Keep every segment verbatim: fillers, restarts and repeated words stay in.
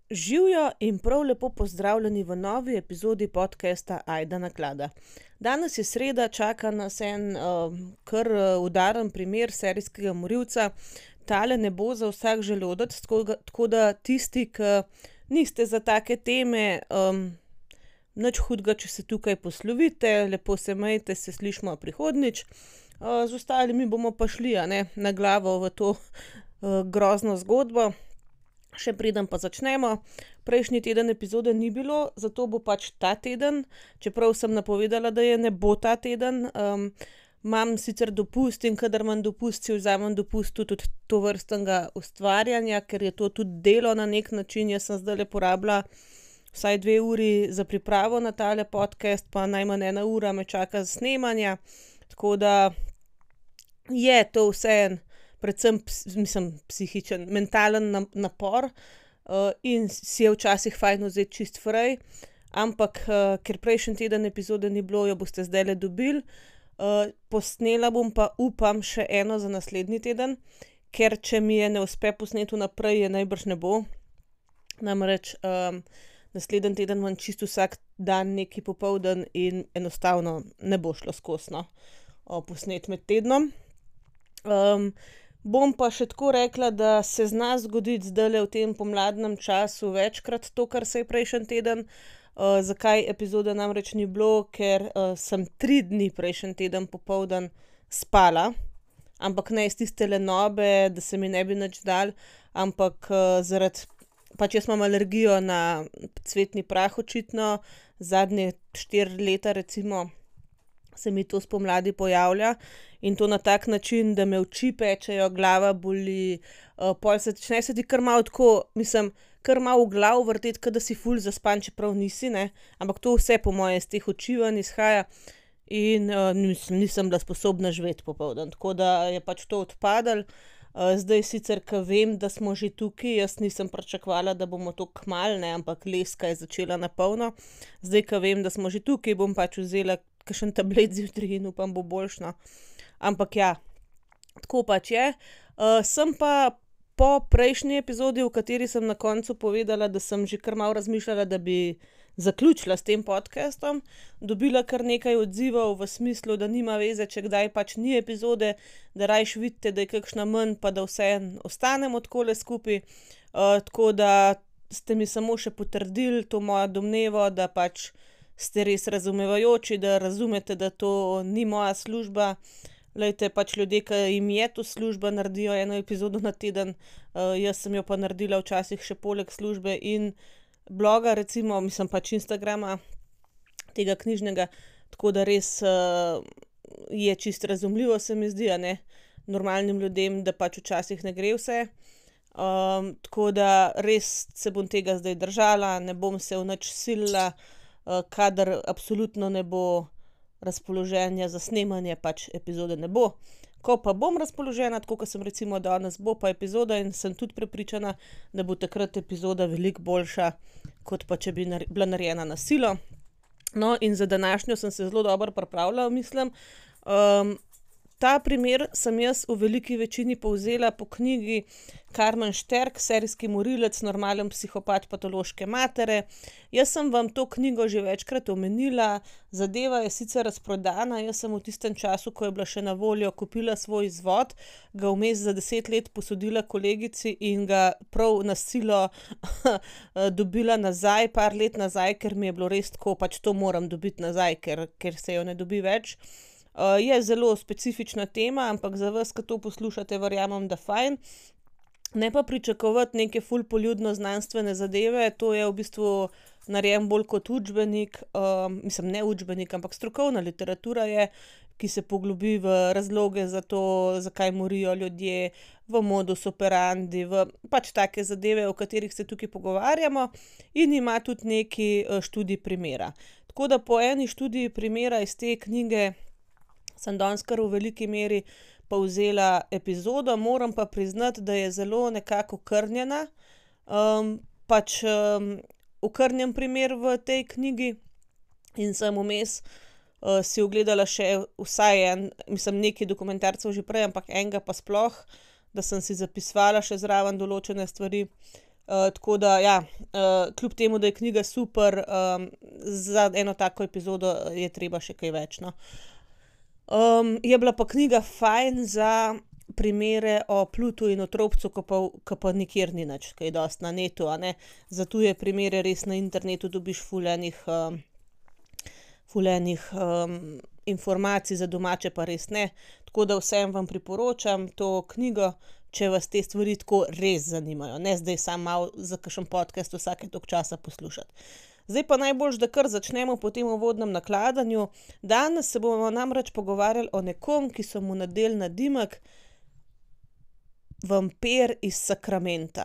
Živijo in prav lepo pozdravljeni v novi epizodi podcasta Ajda Naklada. Danes je sreda, čaka nas en uh, kar uh, udaren primer serijskega morilca. Tale ne bo za vsak želodec, tako, ga- tako da tisti, ki niste za take teme, um, nič hudega, če se tukaj poslovite, lepo se majte, se slišimo prihodnjič. Uh, z ostalimi bomo pa šli, a ne, na glavo v to uh, grozno zgodbo. Še preden pa začnemo, prejšnji teden epizode ni bilo, zato bo pač ta teden, čeprav sem napovedala, da je ne bo ta teden. Um, imam sicer dopust in kadar imam dopust, si vzamem dopust tudi od tovrstnega ustvarjanja, ker je to tudi delo na nek način. Jaz sem zdajle porabila vsaj dve uri za pripravo na tale podcast, pa najmanj ena ura me čaka za snemanja, tako da je to vseeno predvsem ps- mislim, psihičen, mentalen na- napor, uh, in si je včasih fajn vzeti čist frej, ampak uh, ker prejšnji teden epizode ni bilo, jo boste zdajle dobili. Uh, posnela bom pa, upam, še eno za naslednji teden, ker če mi je ne uspe posneti vnaprej, je najbrž ne bo. Namreč um, naslednji teden imam čisto vsak dan neki popoldan in enostavno ne bo šlo skozi, no, uh, posnet med tednom. Um, bom pa še tako rekla, da se zna zgoditi zdajle v tem pomladnem času večkrat to, kar se je prejšnji teden. Uh, zakaj epizode namreč ni bilo? Ker uh, sem tri dni prejšnji teden popoldan spala, ampak ne iz tiste lenobe, da se mi ne bi nič dal, ampak uh, zaradi, pač jaz imam alergijo na cvetni prah očitno, zadnje štiri leta recimo se mi to spomladi pojavlja in to na tak način, da me oči pečejo, glava boli, uh, pol se začne se ti kar malo tako, mislim, kar malo v glavo vrteti, kot da si ful zaspan, čeprav nisi, ne, ampak to vse po moje iz teh oči ven izhaja in uh, nisem, nisem bila sposobna živeti popoldan, tako da je pač to odpadlo. Uh, zdaj sicer, ke vem, da smo že tukaj, jaz nisem pričakovala, da bomo to kmalu, ne, ampak leska je začela na polno. Zdaj, ke vem, da smo že tukaj, bom pač vzela kakšen tablet zjutraj in upam, bo boljše, no. Ampak ja, tako pač je. Uh, sem pa po prejšnji epizodi, v kateri sem na koncu povedala, da sem že kar malo razmišljala, da bi zaključila s tem podcastom, dobila kar nekaj odzivov v smislu, da nima veze, če kdaj pač ni epizode, da rajš vidite, da je kakšna manj, pa da vseeno ostanemo takole skupaj. Uh, tako da ste mi samo še potrdili to mojo domnevo, da pač ste res razumevajoči, da razumete, da to ni moja služba. Glejte, pač ljudje, ki jim je to služba, naredijo eno epizodo na teden, uh, jaz sem jo pa naredila včasih še poleg službe in bloga, recimo, mislim pač Instagrama, tega knjižnega, tako da res uh, je čisto razumljivo, se mi zdi, a ne, normalnim ljudem, da pač včasih ne gre vse. Um, tako da res se bom tega zdaj držala, ne bom se v nič silila, uh, kadar absolutno ne bo razpoloženja za snemanje, pač epizode ne bo. Ko pa bom razpoložena, tako kot sem recimo danes, bo pa epizoda in sem tudi prepričana, da bo takrat epizoda veliko boljša, kot pa če bi nar- bila narejena na silo. No, in za današnjo sem se zelo dobro pripravila, mislim. Um, ta primer sem jaz v veliki večini povzela po knjigi Karmen Šterk, Serijski morilec, normalen psihopat patološke matere. Jaz sem vam to knjigo že večkrat omenila, zadeva je sicer razprodana, jaz sem v tistem času, ko je bila še na voljo, kupila svoj izvod, ga vmes za deset let posodila kolegici in ga prav na silo dobila nazaj, par let nazaj, ker mi je bilo res tako, pač to moram dobiti nazaj, ker, ker se jo ne dobi več. Uh, je zelo specifična tema, ampak za vas, ki to poslušate, verjamem, da fajn. Ne pa pričakovati neke ful poljudno znanstvene zadeve, to je v bistvu narejen bolj kot učbenik, um, mislim, ne učbenik, ampak strokovna literatura je, ki se poglobi v razloge za to, zakaj morijo ljudje, v modus operandi, v pač take zadeve, o katerih se tukaj pogovarjamo, in ima tudi neki uh, študij primera. Tako da po eni študiji primera iz te knjige sem danes kar v veliki meri povzela epizodo, moram pa priznati, da je zelo nekako okrnjena. Um, pač um, okrnjen primer v tej knjigi in sem vmes uh, si ogledala še vsaj en, mislim, nekaj dokumentarcev že prej, ampak enega pa sploh, da sem si zapisovala še zraven določene stvari. Uh, tako da, ja, uh, kljub temu, da je knjiga super, um, za eno tako epizodo je treba še kaj več, no. Um, je bila pa knjiga fajn za primere o Plutu in Otrobcu, ko pa, ko pa nikjer ni nič, kaj dosti na netu, a ne. Za tuje primere res na internetu dobiš ful enih, um, ful enih um, informacij, za domače pa res ne. Tako da vsem vam priporočam to knjigo, če vas te stvari tako res zanimajo, ne zdaj samo malo za kakšen podcast vsake toliko časa poslušati. Zdaj pa najboljše, da kar začnemo po tem uvodnem nakladanju. Danes se bomo namreč pogovarjali o nekom, ki so mu nadeli nadimek Vampir iz Sakramenta.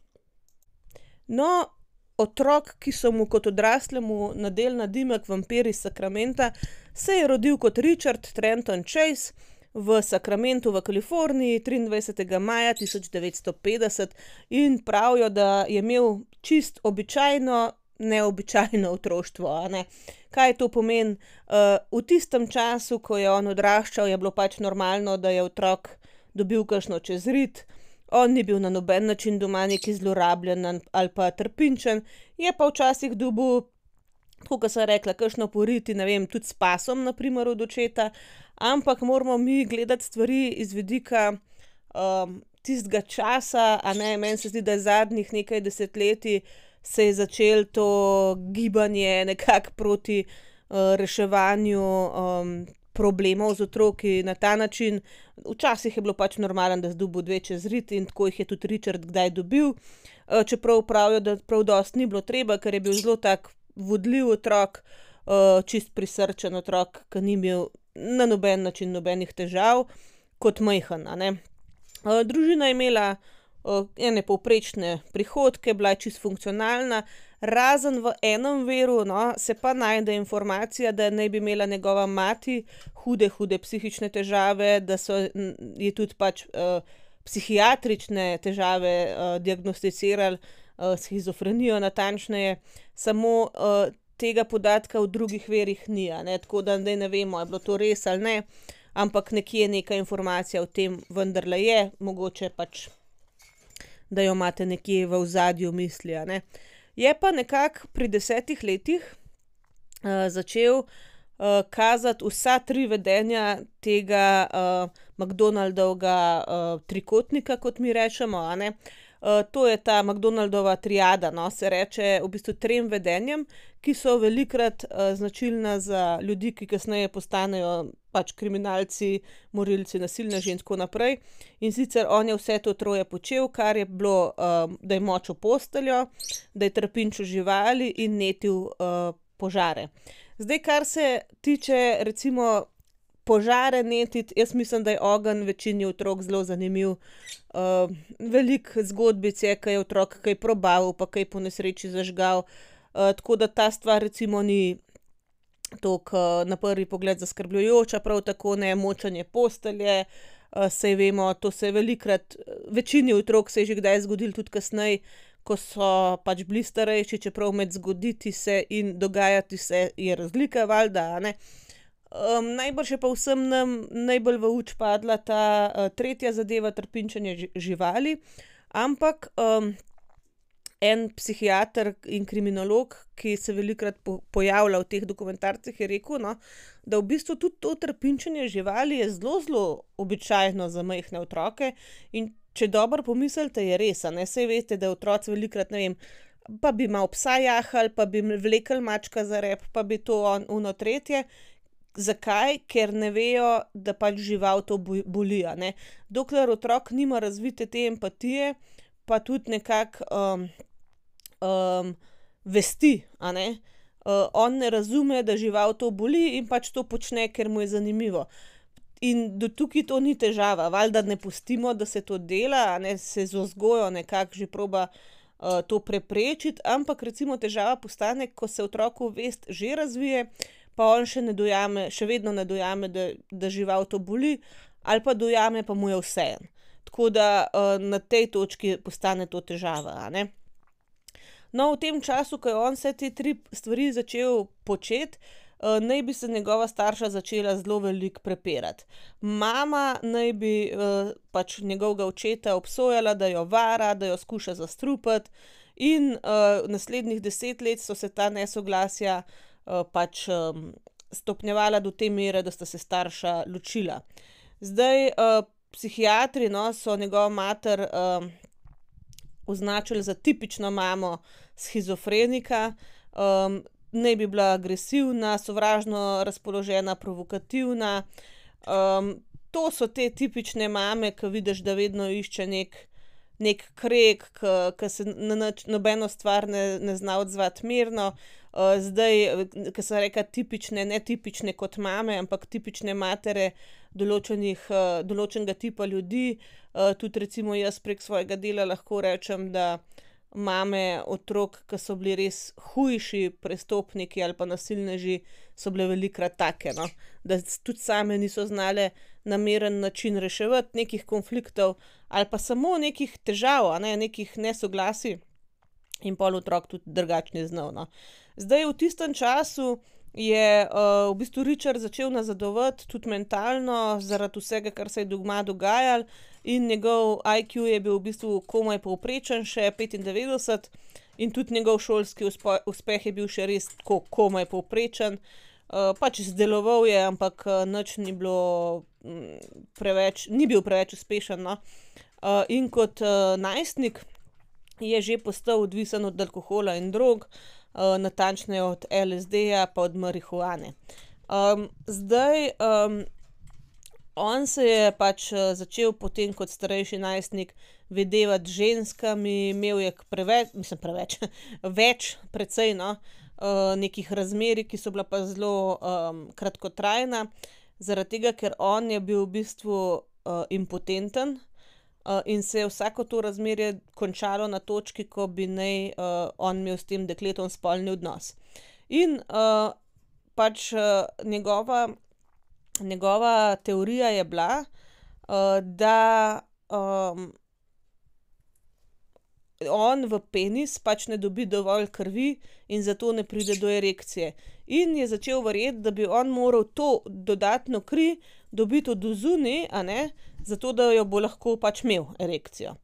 No, otrok, ki so mu kot odraslemu nadeli nadimek Vampir iz Sakramenta, se je rodil kot Richard Trenton Chase v Sacramentu v Kaliforniji triindvajsetega maja tisoč devetsto petdeset in pravijo, da je imel čist običajno, neobičajno otroštvo, a ne. Kaj to pomeni? Uh, v tistem času, ko je on odraščal, je bilo pač normalno, da je otrok dobil kakšno čezrit. On ni bil na noben način doma neki zlorabljen ali pa trpinčen, je pa včasih dobil, tako kot sem rekla, kakšno poriti, ne vem, tudi s pasom, na primer od očeta, ampak moramo mi gledati stvari iz vidika um, tistega časa, a ne, meni se zdi, da je zadnjih nekaj desetletij se je začelo to gibanje nekako proti uh, reševanju um, problemov z otroki na ta način. Včasih je bilo pač normalno, da zdobil dve čezrit in tako jih je tudi Richard kdaj dobil, uh, čeprav pravijo, da prav dosti ni bilo treba, ker je bil zelo tak vodljiv otrok, uh, čist prisrčen otrok, ki ni imel na noben način nobenih težav, kot majhen, a ne. Uh, družina je imela uh, ene povprečne prihodke, bila je čist funkcionalna, razen v enem viru, no, se pa najde informacija, da naj bi imela njegova mati hude, hude psihične težave, da so je tudi pač uh, psihiatrične težave uh, diagnosticirali, uh, shizofrenijo natančneje, samo uh, tega podatka v drugih virih ni, a ne, tako da zdaj ne vemo, je bilo to res ali ne, ampak nekje neka informacija o tem vendarle je, mogoče pač, da jo imate nekje v ozadju misli, a ne. Je pa nekako pri desetih letih uh, začel uh, kazati vsa tri vedenja tega uh, McDonaldovega uh, trikotnika, kot mi rečemo, a ne. Uh, to je ta McDonaldova triada, no, se reče v bistvu trem vedenjem, ki so velikokrat uh, značilna za ljudi, ki kasneje postanejo pač kriminalci, morilci, nasilneži in tako naprej. In sicer on je vse to troje počel, kar je bilo, uh, da je močil posteljo, da je trpinčil živali in netil uh, požare. Zdaj, kar se tiče recimo požare netiti, jaz mislim, da je ogenj večini otrok zelo zanimiv. Uh, veliko zgodbic je, kaj je otrok kaj probal, pa kaj po nesreči zažgal. Uh, tako da ta stvar recimo ni toliko uh, na prvi pogled zaskrbljujoča, prav tako ne močanje postelje, uh, saj vemo, to se je velikokrat, večini otrok se je že kdaj zgodilo tudi kasneje, ko so pač bili starejši, čeprav med zgoditi se in dogajati se je razlika, valjda, a ne. Um, najbrž je pa vsem nam najbolj v uč padla ta uh, tretja zadeva, trpinčenje živali, ampak um, en psihiater in kriminolog, ki se velikokrat po pojavlja v teh dokumentarcih, je rekel, no, da v bistvu tudi to trpinčenje živali je zelo, zelo običajno za majhne otroke in če dobro pomislite, je res, a ne, saj veste, da otroci velikokrat, ne vem, pa bi malo psa jahali, pa bi vlekli mačka za rep, pa bi to on, ono tretje. Zakaj? Ker ne vejo, da pač žival to boli, a ne. Dokler otrok nima razvite te empatije, pa tudi nekako um, um, vesti, a ne. Uh, on ne razume, da žival to boli in pač to počne, ker mu je zanimivo. In do tukaj to ni težava, valjda ne pustimo, da se to dela, a ne, se z vzgojo nekako že proba uh, to preprečiti, ampak recimo težava postane, ko se otroku vest že razvije, pa on še ne dojame, še vedno ne dojame, da, da žival to boli, ali pa dojame, pa mu je vseeno. Tako da uh, na tej točki postane to težava, a ne. No, v tem času, ko je on vse te tri stvari začel početi, uh, naj bi se njegova starša začela zelo veliko prepirati. Mama naj bi uh, pač njegovega očeta obsojala, da jo vara, da jo skuša zastrupiti, in uh, naslednjih deset let so se ta nesoglasja uh, pač um, stopnjevala do te mere, da sta se starša ločila. Zdaj, uh, psihiatri, no, so njegovo mater uh, označili za tipično mamo shizofrenika, um, naj bi bila agresivna, sovražno razpoložena, provokativna. Um, to so te tipične mame, ki vidiš, da vedno išče nek, nek kreg, ki se na nič, nobeno stvar ne, ne zna odzvati mirno. Uh, zdaj, ki sem rekla tipične, ne tipične kot mame, ampak tipične matere določenih, uh, določenega tipa ljudi. Uh, tudi recimo jaz prek svojega dela lahko rečem, da mame otrok, ki so bili res hujši prestopniki ali pa nasilneži, so bile velikokrat take, no? Da tudi same niso znale na miren način reševati nekih konfliktov ali pa samo nekih težav, a ne, nekih nesoglasij, in pol otrok tudi drugače ni znal, no. Zdaj, v tistem času je uh, v bistvu Richard začel nazadovati tudi mentalno zaradi vsega, kar se je doma dogajalo, in njegov I Q je bil v bistvu komaj povprečen, še petindevetdeset, in tudi njegov šolski uspo, uspeh je bil še res tako komaj povprečen. Uh, pač izdeloval je, ampak uh, nič ni bilo m, preveč, ni bil preveč uspešen, no. Uh, in kot uh, najstnik je že postal odvisen od alkohola in drog, uh, natančneje od L S D-ja pa od marihuane. Um, zdaj, um, on se je pač uh, začel potem kot starejši najstnik videvati z ženskami, imel je preveč, mislim preveč, več, precej, no, uh, nekih razmerij, ki so bila pa zelo um, kratkotrajna, zaradi tega, ker on je bil v bistvu uh, impotenten. Uh, in se je vsako to razmerje končalo na točki, ko bi naj uh, on imel s tem dekletom spolni odnos. In uh, pač uh, njegova, njegova teorija je bila, uh, da um, on v penis pač ne dobi dovolj krvi in zato ne pride do erekcije. In je začel verjeti, da bi on moral to dodatno kri dobiti od odzunaj, a ne, zato da jo bo lahko pač imel erekcijo.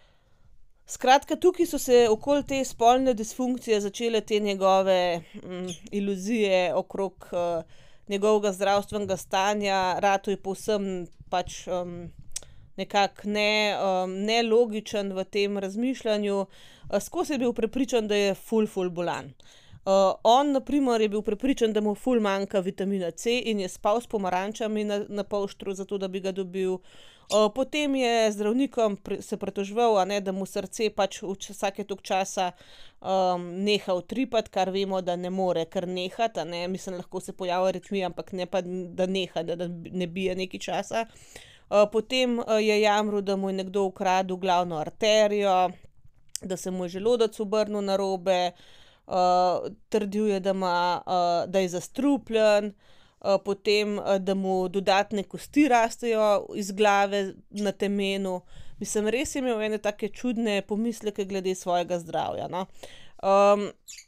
Skratka, tukaj so se okoli te spolne disfunkcije začele te njegove mm, iluzije okrog uh, njegovega zdravstvenega stanja, ratal je povsem pač um, nekako ne, um, nelogičen v tem razmišljanju, uh, skozi je bil prepričan, da je ful, ful bolan. Uh, on, na primer, je bil prepričan, da mu ful manjka vitamina C in je spal s pomarančami na, na polštru, zato da bi ga dobil. Uh, potem je zdravnikom pre, se pritoževal, a ne, da mu srce pač vsake toliko časa um, neha utripati, kar vemo, da ne more kar nehati, a ne, mislim, lahko se pojavi aritmija, ampak ne pa, da neha, da, da ne bije nekaj časa. Uh, potem uh, je jamral, da mu je nekdo ukradel glavno arterijo, da se mu je želodec obrnil narobe. Uh, trdil je, da, ima, uh, da je zastrupljen, uh, potem, uh, da mu dodatne kosti rastejo iz glave na temenu. Mislim, res je imel ene take čudne pomisleke glede svojega zdravja, no. Um,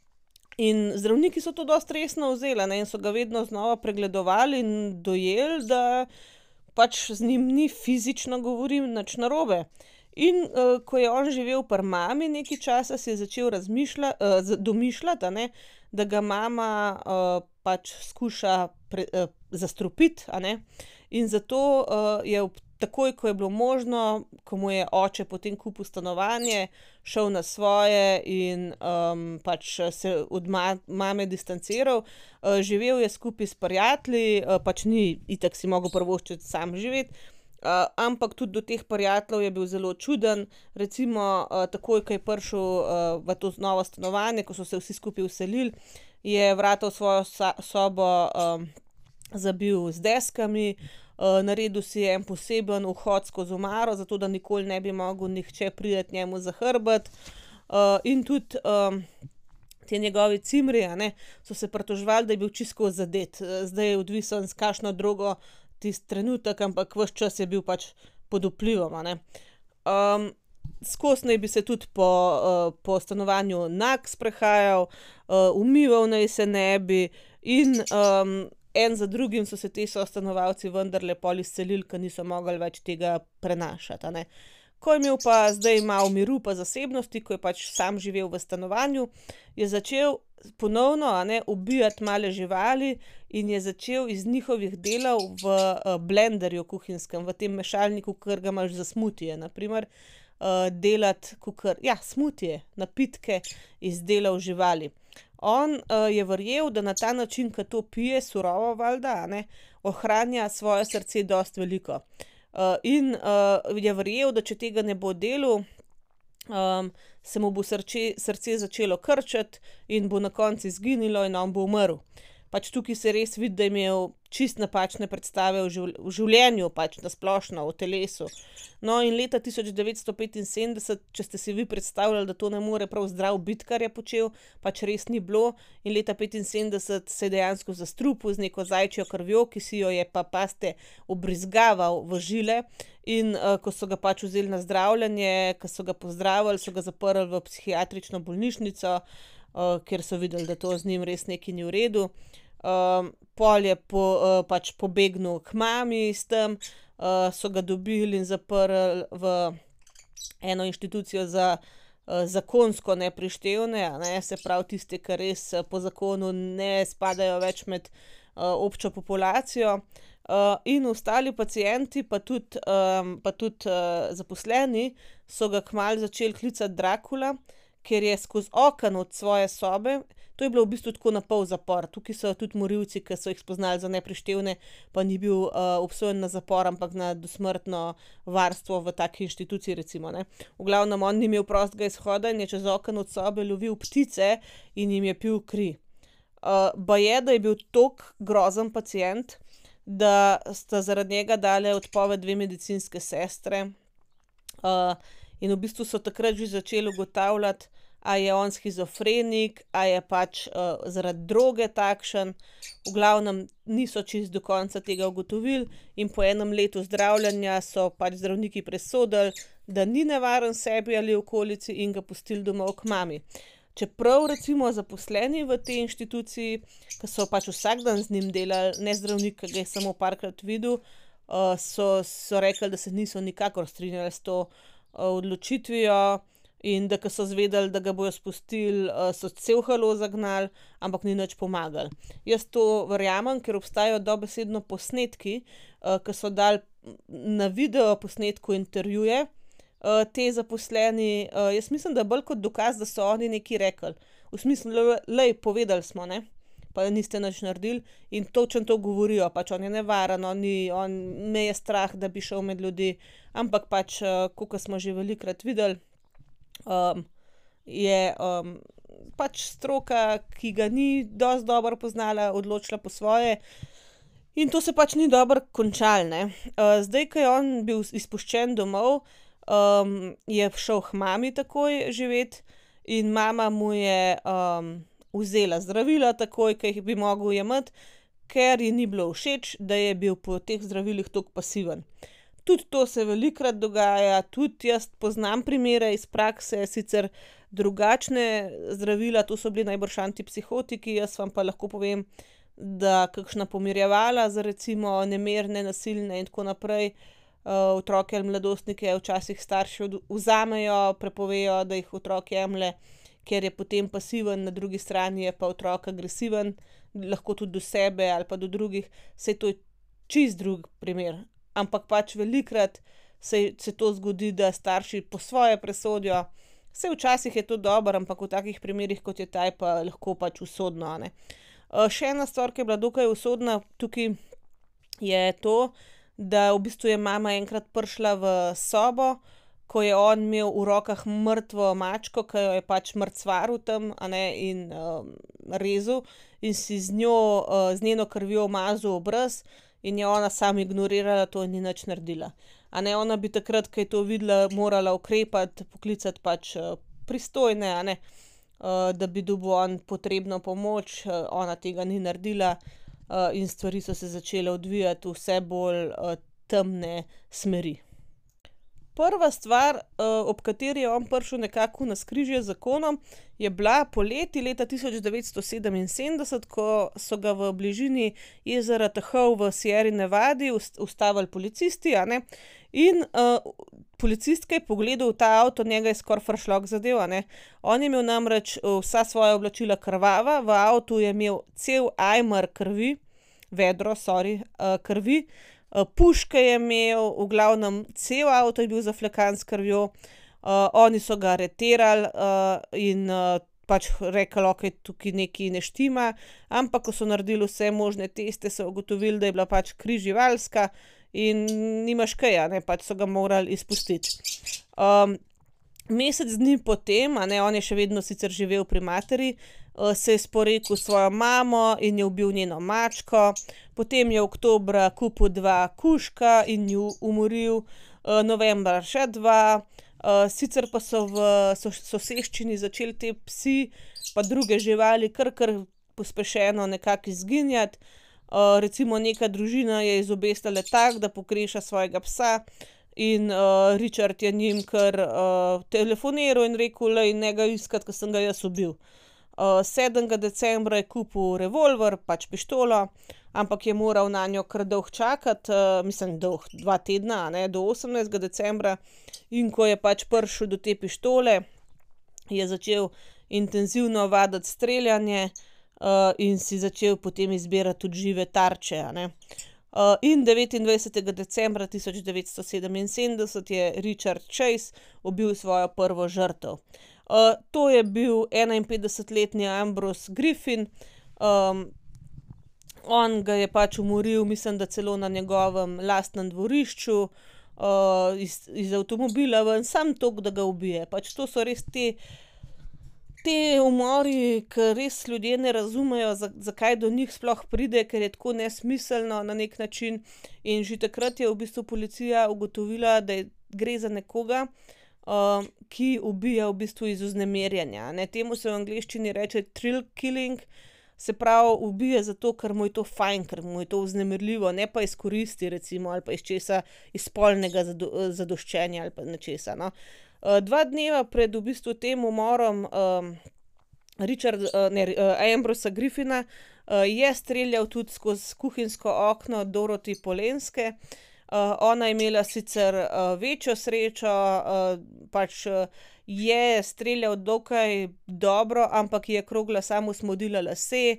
in zdravniki so to dosti resno vzeli, ne, in so ga vedno znova pregledovali in dojeli, da pač z njim ni fizično, govorim, nič narobe. In uh, ko je on živel pri mami nekaj časa, si je začel razmišljati, uh, domišljati, a ne, da ga mama uh, pač skuša pre, uh, zastrupiti, a ne. In zato uh, je ob, takoj, ko je bilo možno, ko mu je oče potem kupil stanovanje, šel na svoje in um, pač se od ma mame distanciral. Uh, živel je skupaj s prijatelji, uh, pač ni itak si mogel privoščiti sam živeti. Uh, ampak tudi do teh prijateljev je bil zelo čuden. Recimo, uh, takoj, ko je prišel uh, v to novo stanovanje, ko so se vsi skupaj vselili, je vrata v svojo sobo um, zabil z deskami, uh, naredil si je en poseben vhod skozi omaro, zato da nikoli ne bi mogel nihče priti njemu za hrbet. Uh, in tudi um, ti njegovi cimri, a ne, so se pritoževali, da je bil čisto zadet. Zdaj je odvisen s kakšno drogo tisti trenutek, ampak ves čas je bil pač pod vplivom, a ne. Um, skozi naj bi se tudi po, uh, po stanovanju nag sprehajal, uh, umival naj se ne bi in um, en za drugim so se ti sostanovalci vendarle pol izselili, ker niso mogli več tega prenašati, a ne. Ko je imel pa zdaj malo miru pa zasebnosti, ko je pač sam živel v stanovanju, je začel ponovno, a ne, ubijati male živali in je začel iz njihovih delov v uh, blenderju kuhinjskem, v tem mešalniku, kar ga imaš za smutije, na primer, uh, delati kakor, ja, smutije, napitke iz delov živali. On uh, je verjel, da na ta način, ko to pije, surovo valjda, a ne, ohranja svoje srce dosti veliko. Uh, in uh, je verjel, da če tega ne bo delal, um, se mu bo srce, srce začelo krčati in bo na koncu izginilo in on bo umrl. Pač tukaj se res vidi, da je imel čist napačne predstave v, živl v življenju, pač na splošno, v telesu. No, in leta tisoč devetsto petinsedemdeset, če ste si vi predstavljali, da to ne more prav zdrav biti, kar je počel, pač res ni bilo. In leta petinsedemdeset se je dejansko zastrupil z neko zajčjo krvjo, ki si jo je pa, paste, obrizgaval v žile. In uh, ko so ga pač vzeli na zdravljenje, ko so ga pozdravili, so ga zaprli v psihiatrično bolnišnico, uh, ker so videli, da to z njim res nekaj ni v redu. Um, pol je po, uh, pač pobegnil k mami s tem, uh, so ga dobili in zaprli v eno inštitucijo za uh, zakonsko neprištevne, a ne, se pravi tiste, ki res uh, po zakonu ne spadajo več med uh, občo populacijo. Uh, in ostali pacienti, pa tudi, um, pa tudi uh, zaposleni, so ga kmalu začeli klicati Drakula, ker je skozi okno od svoje sobe, to je bilo v bistvu tako na pol zapor, tukaj so tudi morilci, ki so jih spoznali za neprištevne, pa ni bil uh, obsojen na zapor, ampak na dosmrtno varstvo v taki inštituciji, recimo, ne. V glavnem, on ni imel prostega izhoda in je čez okno od sobe lovil ptice in jim je pil kri. Uh, baje, da je bil tok grozen pacient, da sta zaradi njega dale odpoved dve medicinske sestre, uh, in v bistvu so takrat že začeli ugotavljati, a je on shizofrenik, a je pač uh, zaradi droge takšen. V glavnem niso čisto do konca tega ugotovili in po enem letu zdravljenja so pač zdravniki presodili, da ni nevaren sebi ali okolici in ga pustili domov k mami. Čeprav recimo zaposleni v tej inštituciji, ki so pač vsak dan z njim delali, ne zdravnik, ki ga je samo parkrat videl, uh, so, so rekli, da se niso nikakor strinjali s to uh, odločitvijo in da ko so zvedeli, da ga bojo spustili, uh, so cel halo zagnali, ampak ni nič pomagali. Jaz to verjamem, ker obstajajo dobesedno posnetki, uh, ki so dali na video posnetku intervjuje, Uh, te zaposleni, uh, jaz mislim, da bolj kot dokaz, da so oni nekaj rekli. V smislu, lej, povedali smo, ne, pa niste nič naredili in točno to govorijo, pač on je nevaren, on, ni, on me je strah, da bi šel med ljudi, ampak pač, uh, kakor smo že velikokrat videli, um, je um, pač stroka, ki ga ni dosti dobro poznala, odločila po svoje in to se pač ni dobro končalo, ne. Uh, zdaj, ko je on bil izpuščen domov, Um, je šel k mami takoj živeti in mama mu je um, vzela zdravila takoj, ki jih bi mogel jemati, ker ji ni bilo všeč, da je bil po teh zdravilih toliko pasiven. Tudi to se velikokrat dogaja, tudi jaz poznam primere iz prakse, sicer drugačne zdravila, to so bili najbrž antipsihotiki, jaz vam pa lahko povem, da kakšna pomirjevala za recimo nemerne, nasilne in tako naprej, Uh, otroke ali mladostnike včasih starši vzamejo, prepovejo, da jih otrok jemlje, ker je potem pasiven, na drugi strani je pa otrok agresiven, lahko tudi do sebe ali pa do drugih, saj to je čist drug primer. Ampak pač velikokrat se, se to zgodi, da starši po svoje presodijo, saj včasih je to dobro, ampak v takih primerih, kot je ta, je pa lahko pač usodno, ne. Uh, še ena stvar, ki je bila dokaj usodna tukaj, je to, da v bistvu je mama enkrat prišla v sobo, ko je on imel v rokah mrtvo mačko, ki jo je pač mrcvaril tam, a ne, in um, rezal in si z njo, uh, z njeno krvjo mazal obraz in je ona sama ignorirala to in ni nič naredila. A ne, ona bi takrat, ko je to videla, morala ukrepati, poklicati pač uh, pristojne, a ne, uh, da bi dobil on potrebno pomoč, uh, ona tega ni naredila. Uh, in stvari so se začele odvijati vse bolj uh, temne smeri. Prva stvar, uh, ob kateri je on prišel nekako na skrižje z zakonom, je bila poleti leta tisoč devetsto sedeminsedemdeset, ko so ga v bližini jezera Tahoe v Sierri Nevadi ustavili policisti, a ne, in uh, policist, ki je pogledal v ta avto, njega je skoraj fršlok zadel, a ne. On je imel namreč vsa svoja oblačila krvava, v avtu je imel cel ajmer krvi, vedro, sorry, uh, krvi, puške je imel, v glavnem cel avto je bil zaflekan s krvjo, uh, oni so ga aretirali uh, in uh, pač rekli, okej, tukaj nekaj ne štima, ampak ko so naredili vse možne teste, so ugotovili, da je bila pač kri živalska in nimaš kaj, a ne, pač so ga morali izpustiti. Um, mesec dni potem, a ne, on je še vedno sicer živel pri materi, se je sporekel s svojo mamo in je ubil njeno mačko, potem je oktobra kupil dva kužka in ju umoril, novembra še dva, sicer pa so v soseščini začeli te psi pa druge živali kar kar pospešeno nekako izginjati, recimo neka družina je izobesila letak, da pokreša svojega psa, in uh, Richard je njim kar uh, telefoniral in rekel, lej, ne ga iskati, ker sem ga jaz ubil. Uh, sedmega decembra je kupil revolver, pač pištolo, ampak je moral na njo kar dolg čakati, uh, mislim, dolg, dva tedna, ne, do osemnajstega decembra, in ko je pač prišel do te pištole, je začel intenzivno vaditi streljanje uh, in si začel potem izbirati tudi žive tarče, a ne. Uh, in devetindvajsetega decembra tisoč devetsto sedeminsedemdeset je Richard Chase ubil svojo prvo žrtev. Uh, to je bil enainpetdesetletni Ambrose Griffin, um, on ga je pač umoril, mislim, da celo na njegovem lastnem dvorišču, uh, iz, iz avtomobila ven, samo toliko, da ga ubije. Pač to so res te, te umori, ki res ljudje ne razumejo, zakaj do njih sploh pride, ker je tako nesmiselno na nek način, in že takrat je v bistvu policija ugotovila, da je, gre za nekoga, Uh, ki ubija v bistvu iz vznemirjenja, ne, temu se v angleščini reče thrill killing, se pravi, ubije zato, ker mu je to fajn, ker mu je to vznemirljivo, ne pa iz koristi recimo, ali pa iz česa, iz spolnega zado, zadoščenja ali pa nečesa, no. Uh, dva dneva pred v bistvu tem umorom um, Richard, uh, ne, uh, Ambrosa Griffina uh, je streljal tudi skozi kuhinjsko okno Dorothy Polenske. Uh, ona je imela sicer uh, večjo srečo, uh, pač uh, je streljal dokaj dobro, ampak je krogla samo smodila lase,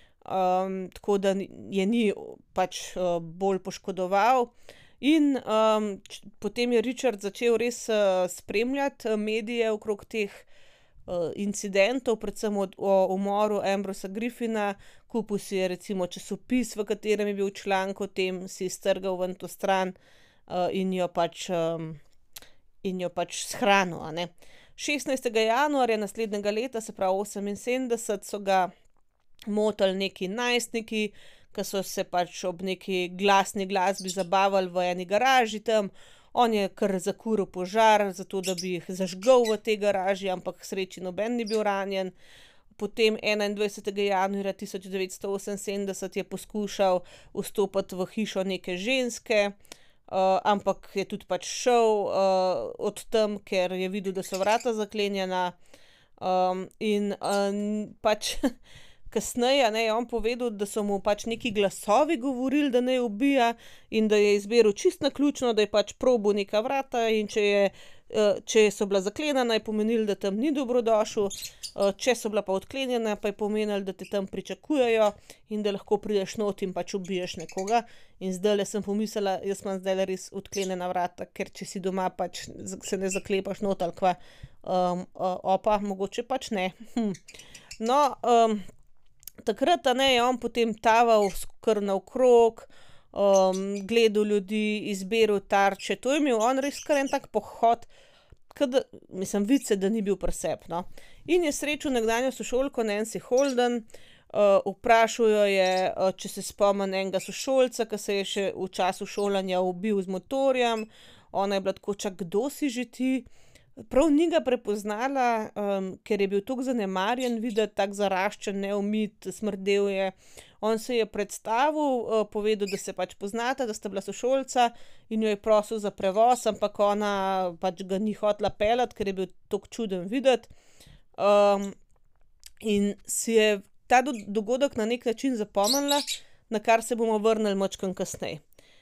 um, tako da je ni pač uh, bolj poškodoval. In um, potem je Richard začel res uh, spremljati medije okrog teh uh, incidentov, predvsem od, o umoru Ambrosa Griffina. Kupil si je recimo časopis, v katerem je bil članek o tem, si strgal ven to stran uh, in jo pač, um, in jo pač shranil, a ne. šestnajstega januarja naslednjega leta, se pravi oseminsedemdeset, so ga motili neki najstniki, ki so se pač ob neki glasni glasbi zabavali v eni garaži tam. On je kar zakuril požar, zato da bi jih zažgal v tej garaži, ampak k sreči noben ni bil ranjen. Potem enaindvajsetega januarja tisoč devetsto oseminsedemdeset je poskušal vstopiti v hišo neke ženske, uh, ampak je tudi pač šel uh, od tam, ker je videl, da so vrata zaklenjena, um, in uh, pač kasneje, ne, je on povedal, da so mu pač neki glasovi govorili, da naj ubija, in da je izberil čisto naključno, da je pač probal neka vrata, in če je če so bila zaklenjena, je pomenilo, da tam ni dobrodošel, če so bila pa odklenjena, pa je pomenilo, da te tam pričakujejo in da lahko prideš not in pač ubiješ nekoga. In zdajle sem pomislila, jaz imam zdajle res odklenjena vrata, ker če si doma, pač se ne zaklepaš not ali kva, um, opa, mogoče pač ne. Hm. No, um, takrat, a ne, je on potem taval kar naokrog, Um, gledal ljudi, izbiral tarče, to je imel on res kar en tak pohod, kada, mislim, vidi se, da ni bil pri sebi, no. In je srečal nekdanjo sošolko Nancy Holden, uh, vprašal jo je, uh, če se spomni enega sošolca, ki se je še v času šolanja ubil z motorjem. Ona je bila tako, čak, kdo si že ti? prav ni ga prepoznala, um, ker je bil tako zanemarjen videti, tako zaraščen, neumit, smrdel je. On se je predstavil, uh, povedal, da se pač poznata, da sta bila sošolca in jo je prosil za prevoz, ampak ona pač ga ni hotela peljati, ker je bil tako čuden videti. Um, in si je ta do dogodek na neki način zapomnila, na kar se bomo vrnili majčkeno kasneje.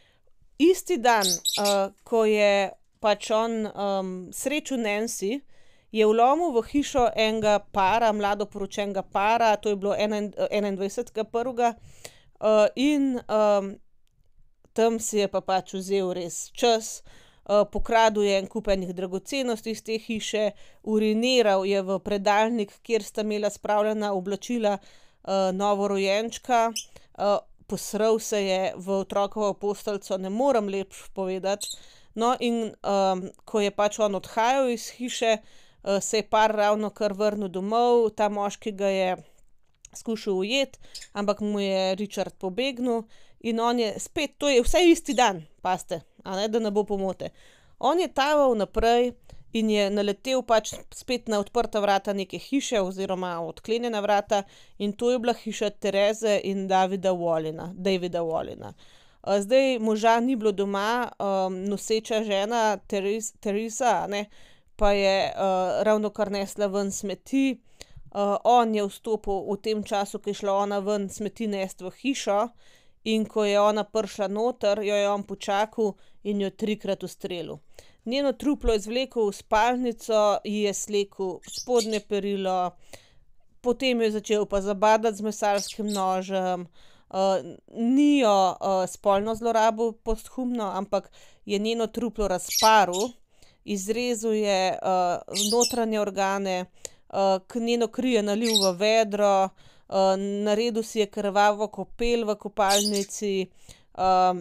Isti dan, uh, ko je pač on um, srečal Nancy, je vlomil v hišo enega para, mladoporočenega para, to je bilo enaindvajsetega prvega, uh, in um, tam si je pa pač vzel res čas, uh, pokradel je en kup enih dragocenosti iz te hiše, uriniral je v predalnik, kjer sta imela spravljena oblačila uh, novorojenčka, uh, posral se je v otrokovo posteljico, ne morem lepše povedati. No, in um, ko je pač on odhajal iz hiše, uh, se je par ravnokar vrnil domov, ta moški ga je skušal ujeti, ampak mu je Richard pobegnil in on je spet, to je vse isti dan, pazite, a ne, da ne bo pomote. On je taval naprej in je naletel pač spet na odprta vrata neke hiše oziroma odklenjena vrata in to je bila hiša Tereze in Davida Wallina, Davida Wallina. Zdaj moža ni bilo doma, um, noseča žena Teresa, ne, pa je uh, ravnokar nesla ven smeti. Uh, on je vstopil v tem času, ko je šla ona ven smeti nesti v hišo, in ko je ona prišla noter, jo je on počakal in jo trikrat ustrelil. Njeno truplo je izvlekel v spalnico, ji je slekel spodnje perilo, potem jo je začel pa zabadati z mesarskim nožem. Uh, ni jo uh, spolno zlorabil posthumno, ampak je njeno truplo razparil, izrezal je uh, notranje organe, uh, njeno kri je nalil v vedro, uh, naredil si je krvavo kopel v kopalnici. Uh,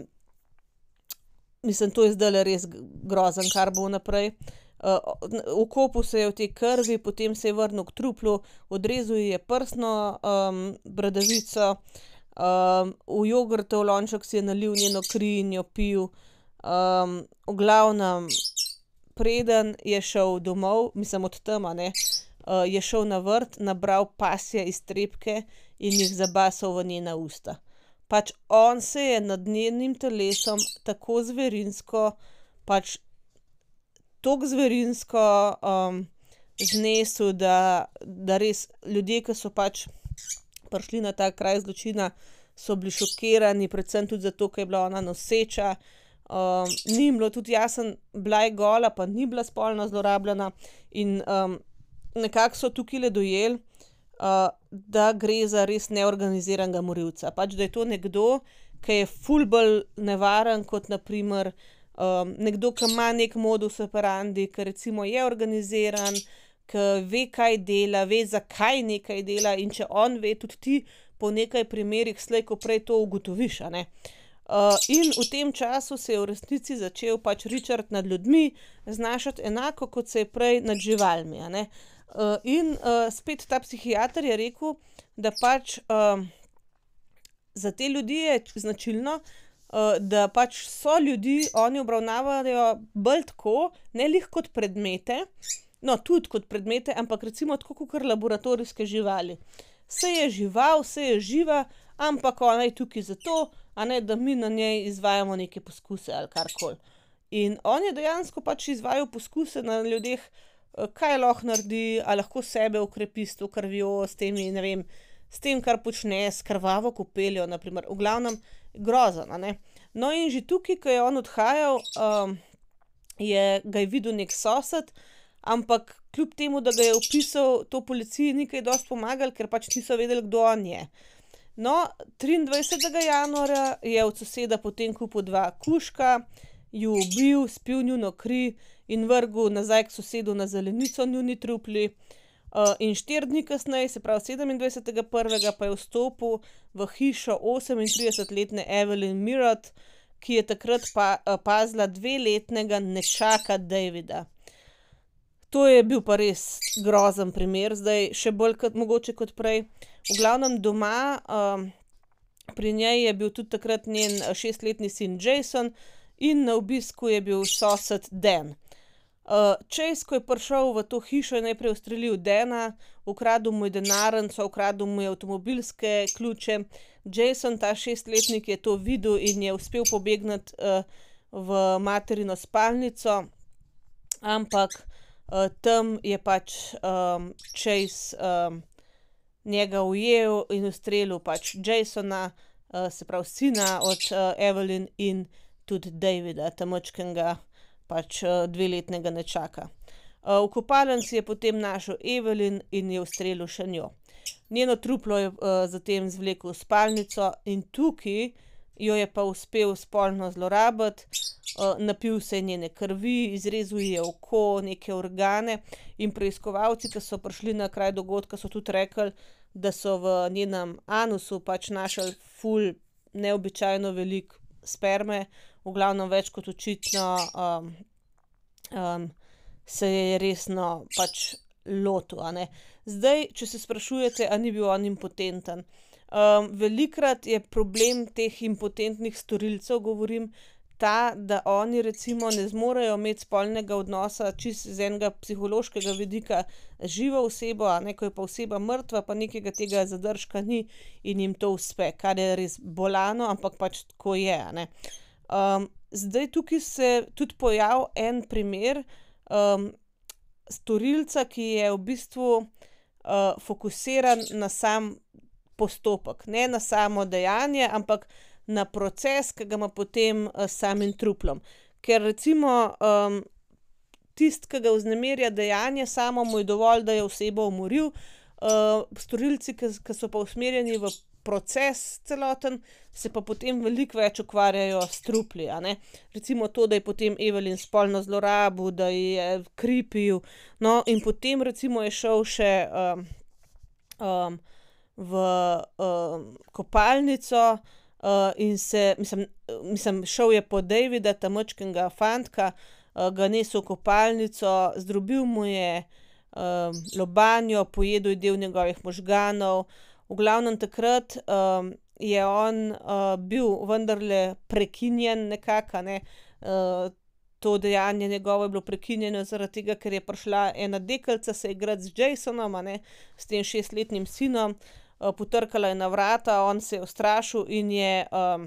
mislim, to je zdajle res grozen, kar bo naprej. Uh, ukopal se je v te krvi, potem se je vrnil k truplu, odrezal ji je prsno um, bradavico, Um, v jogurtov lonček si je nalil njeno kri in jo pil. Um, v glavnem, preden je šel domov, mislim od tam, ne, uh, je šel na vrt, nabral pasje iztrebke in jih zabasal v njena usta. Pač on se je nad njenim telesom tako zverinsko, pač tako zverinsko um, znesel, da, da res ljudje, ki so pač prišli na ta kraj zločina, so bili šokirani, predvsem tudi zato, ker je bila ona noseča. Um, ni bilo tudi jasno, bila je gola, pa ni bila spolno zlorabljena in um, nekako so tukaj le dojeli, uh, da gre za res neorganiziranega morilca. Pač, da je to nekdo, ki je ful bolj nevaren kot na primer um, nekdo, ki ima nek modus operandi, ki recimo je organiziran, ki ve, kaj dela, ve, zakaj nekaj dela, in če on ve, tudi ti po nekaj primerih slej ko prej to ugotoviš, a ne. Uh, in v tem času se je v resnici začel pač Richard nad ljudmi znašati enako, kot se je prej nad živalmi, a ne. Uh, in uh, spet ta psihiater je rekel, da pač uh, za te ljudi je značilno, uh, da pač so ljudi oni obravnavajo bolj tako, ne glih kot predmete, no, tudi kot predmete, ampak recimo tako kakor laboratorijske živali. Saj je žival, saj je živa, ampak ona je tukaj zato, a ne, da mi na njej izvajamo neke poskuse ali karkoli. In on je dejansko pač izvajal poskuse na ljudeh, kaj lahko naredi, a lahko sebe ukrepi s to krvjo, s temi, ne vem, s tem, kar počne, s krvavo kopeljo, na primer. V glavnem, grozen, a ne. No, in že tukaj, ko je on odhajal, um, je, ga je videl nek sosed, ampak kljub temu, da ga je opisal, to policiji ni kaj dosti pomagalo, ker pač niso vedeli, kdo on je. No, triindvajsetega januarja je od soseda potem kupil dva kužka, ju ubil, spil njuno kri in vrgel nazaj k sosedu na zelenico njuni trupli. Uh, in štiri dni kasneje, se pravi sedemindvajsetega prvega, pa je vstopil v hišo osemintridesetletne Evelyn Mirot, ki je takrat pa, uh, pazila dveletnega nečaka Davida. To je bil pa res grozen primer, zdaj še bolj kot, mogoče kot prej. V glavnem doma, um, pri njej je bil tudi takrat njen šestletni sin Jason in na obisku je bil sosed Dan. Uh, Chase, ko je prišel v to hišo, je najprej ustrelil Dana, ukradel mu je denarnico, ukradel mu je avtomobilske ključe. Jason, ta šestletnik, je to videl in je uspel pobegniti uh, v materino spalnico, ampak uh, tam je pač um, Chase um, njega ujel in ustrelil pač Jasona, uh, se pravi sina od uh, Evelyn in tudi Davida, tamačkega pač uh, dveletnega nečaka. Uh, v kopalnici je potem našel Evelyn in je ustrelil še njo. Njeno truplo je uh, zatem zvlekel v spalnico in tukaj jo je pa uspel spolno zlorabiti, uh, napil se je njene krvi, izrezal je oko, neke organe in preiskovalci, ki so prišli na kraj dogodka, so tudi rekli, da so v njenem anusu pač našli ful neobičajno veliko sperme, v glavnem več kot očitno um, um, se je resno pač lotil, a ne. Zdaj, če se sprašujete, a ni bil on impotenten. Um, velikrat je problem teh impotentnih storilcev, govorim, ta, da oni recimo ne zmorejo imeti spolnega odnosa čisto z enega psihološkega vidika z živo osebo, a ne, ko je pa oseba mrtva, pa nekega tega zadržka ni in jim to uspe, kar je res bolano, ampak pač tako je, a ne. Um, zdaj tukaj se tudi pojavil en primer um, storilca, ki je v bistvu uh, fokusiran na sam postopek, ne na samo dejanje, ampak na proces, ki ga ima potem uh, samim truplom. Ker recimo um, tisti, ki ga vznemirja dejanje, samo mu je dovolj, da je osebo umoril, uh, storilci, ki, ki so pa usmerjeni v proces celoten, se pa potem veliko več ukvarjajo s trupli, a ne. Recimo to, da je potem Evelyn spolno zlorabil, da je kri pil, no, in potem recimo je šel še um, um, v um, kopalnico uh, in se, mislim, mislim, šel je po Davida, tamačkega fantka, uh, ga nesel v kopalnico, zdrobil mu je um, lobanjo, pojedel je del njegovih možganov. V glavnem takrat um, je on uh, bil vendarle prekinjen nekako, ne, uh, to dejanje njegovo je bilo prekinjeno zaradi tega, ker je prišla ena deklica se igrati z Jasonom, a ne, s tem šestletnim sinom, uh, potrkala je na vrata, on se je ustrašil in je um,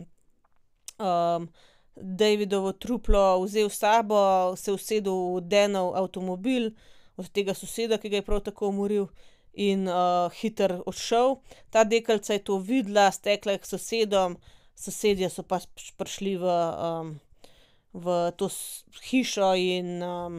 um, Davidovo truplo vzel s sabo, se usedel v Danov avtomobil od tega soseda, ki ga je prav tako umoril, in uh, hiter odšel. Ta deklica je to videla, stekla je k sosedom, sosedje so pa prišli v, um, v to hišo in um,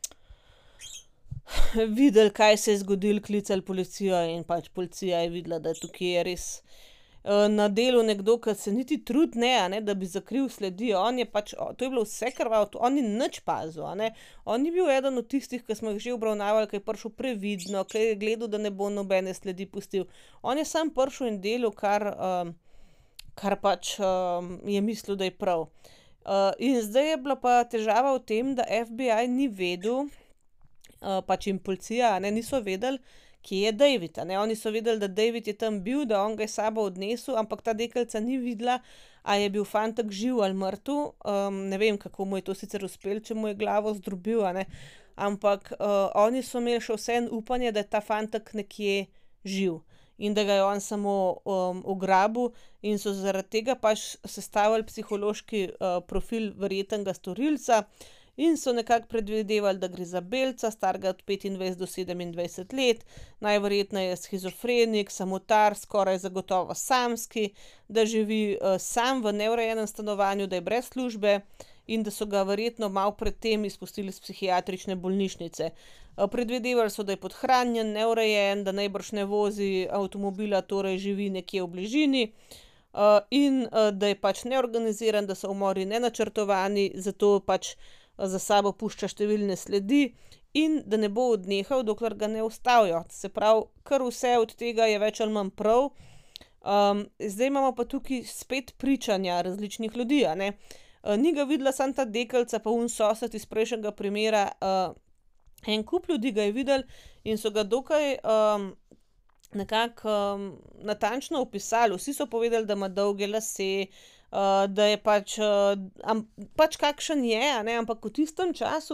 videli, kaj se je zgodilo, klicali policijo in pač policija je videla, da tukaj je res uh, na delu nekdo, ki se niti trudi ne, a ne, da bi zakril sledi. On je pač, to je bilo vse krvavo, on ni nič pazil, a ne. On ni bil eden od tistih, ki smo jih že obravnavali, ki je prišel previdno, ki je gledal, da ne bo nobene sledi pustil. On je sam prišel in delal, kar, um, kar pač um, je mislil, da je prav. Uh, in zdaj je bila pa težava v tem, da F B I ni vedel, uh, pač in policija, a ne, niso vedeli, kje je David, a ne. Oni so vedeli, da David je tam bil, da on ga je s sabo odnesel, ampak ta deklica ni videla, a je bil fantek živ ali mrtev. Um, ne vem, kako mu je to sicer uspelo, če mu je glavo zdrobil, a ne, ampak uh, oni so imeli še vseeno upanje, da je ta fantek nekje živ in da ga je on samo um, ugrabil in so zaradi tega pač sestavili psihološki uh, profil verjetnega storilca in so nekako predvidevali, da gre za belca, starega od petindvajset do sedemindvajset let, najverjetneje shizofrenik, samotar, skoraj zagotovo samski, da živi uh, sam v neurejenem stanovanju, da je brez službe in da so ga verjetno malo pred tem izpustili iz psihiatrične bolnišnice. Uh, predvidevali so, da je podhranjen, neurejen, da najbrž ne vozi avtomobila, torej živi nekje v bližini. Uh, in uh, da je pač neorganiziran, da so umori nenačrtovani, zato pač za sabo pušča številne sledi in da ne bo odnehal, dokler ga ne ustavijo. Se pravi, kar vse od tega je več ali manj prav. Um, zdaj imamo pa tukaj spet pričanja različnih ljudi, a ne. Uh, ni ga videla samo ta deklica, pa un sosed iz prejšnjega primera. Uh, en kup ljudi ga je videl in so ga dokaj um, nekako um, natančno opisali. Vsi so povedali, da ima dolge lase, Uh, da je pač, uh, am, pač kakšen je, a ne, ampak v tistem času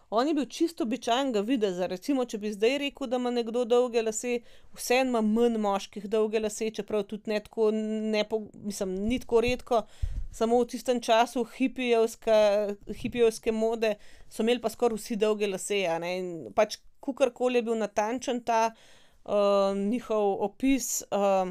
On je bil čisto običajnega videza, recimo, če bi zdaj rekel, da ima nekdo dolge lase, vseeno ima manj moških dolge lase, čeprav tudi ne tako, ne po, mislim, ni tako redko, samo v tistem času hipijevska, hipijevske mode so imeli pa skoraj vsi dolge lase, a ne, in pač kakorkoli je bil natančen ta uh, njihov opis, uh,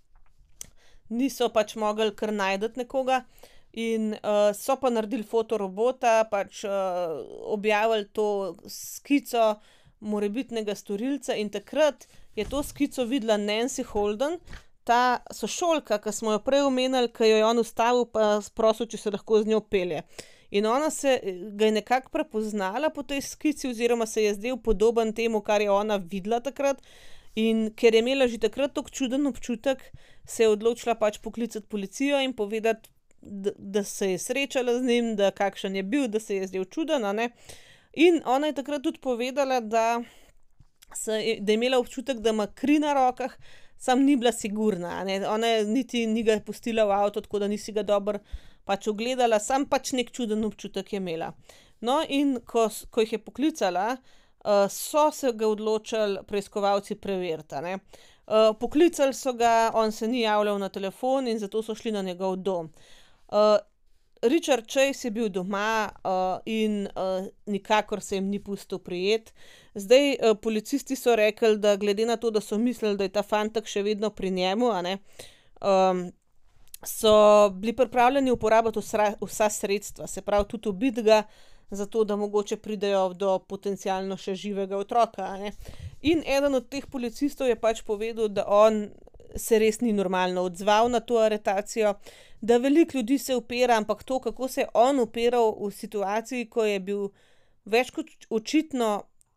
niso pač mogli kar najti nekoga. In uh, so pa naredili fotorobota, pač uh, objavili to skico morebitnega storilca in takrat je to skico videla Nancy Holden, ta sošolka, ki smo jo prej omenili, ki jo je on ustavil pa prosil, če se lahko z njo pelje. In ona se ga je nekako prepoznala po tej skici oziroma se je zdel podoben temu, kar je ona videla takrat, in ker je imela že takrat tako čuden občutek, se je odločila pač poklicati policijo in povedati, Da, da se je srečala z njim, da kakšen je bil, da se je zdel čuden, a ne. In ona je takrat tudi povedala, da, se, da je imela občutek, da ima kri na rokah, sam ni bila sigurna, a ne. Ona je niti ni ga pustila v avto, tako da nisi ga dobro pač ogledala, sam pač nek čuden občutek je imela. No, in ko, ko jih je poklicala, uh, so se ga odločili preiskovalci preveriti, a ne. Uh, poklicali so ga, on se ni javljal na telefon in zato so šli na njegov dom. Uh, Richard Chase je bil doma uh, in uh, nikakor se jim ni pustil prijet. Zdaj, uh, policisti so rekli, da glede na to, da so mislili, da je ta fantek še vedno pri njemu, a ne, um, so bili pripravljeni uporabiti vsa, vsa sredstva, se pravi tudi ubiti ga, zato da mogoče pridejo do potencialno še živega otroka, a ne. In eden od teh policistov je pač povedal, da on se res ni normalno odzval na to aretacijo, da veliko ljudi se upira, ampak to, kako se je on upiral v situaciji, ko je bil več kot očitno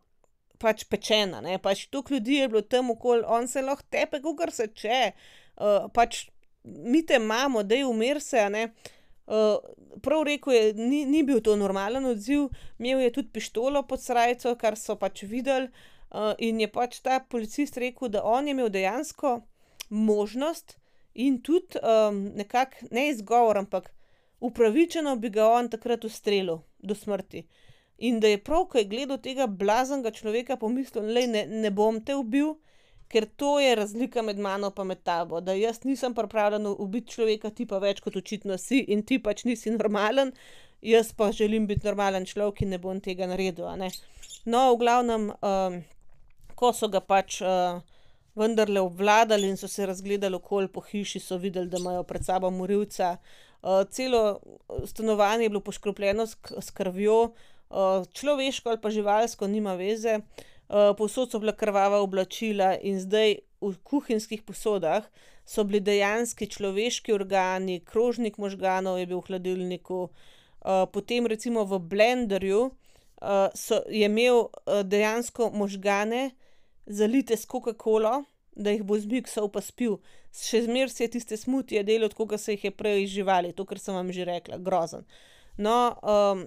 pač pečen, a ne, pač toliko ljudi je bilo tam okoli, on se lahko tepe, kakor se če, uh, pač mi te imamo, daj umir se, a ne. Uh, prav rekel je, ni, ni bil to normalen odziv, imel je tudi pištolo pod srajco, kar so pač videli, uh, in je pač ta policist rekel, da on je imel dejansko možnost in tudi um, nekako, ne izgovor, ampak upravičeno bi ga on takrat ustrelil do smrti. In da je prav, ko je gledal tega blaznega človeka, pomislil, lej, ne, ne bom te ubil, ker to je razlika med mano pa med tabo, da jaz nisem pripravljen ubiti človeka, ti pa več kot očitno si in ti pač nisi normalen, jaz pa želim biti normalen človek in ne bom tega naredil, a ne. No, v glavnem, um, ko so ga pač uh, vendarle obvladali in so se razgledali okoli po hiši, so videli, da imajo pred sabo morilca. Uh, celo stanovanje je bilo poškropljeno s, s krvjo, uh, človeško ali pa živalsko, nima veze. Uh, povsod so bila krvava oblačila in zdaj v kuhinjskih posodah so bili dejanski človeški organi, krožnik možganov je bil v hladilniku, uh, potem recimo v blenderju uh, so, je imel uh, dejansko možgane zalite s Coca-Colo, da jih bo zmiksal pa spil. Še zmeraj se je tiste smutije delal, tako kot se jih je prej izživali, to, kar sem vam že rekla, grozen. No, um,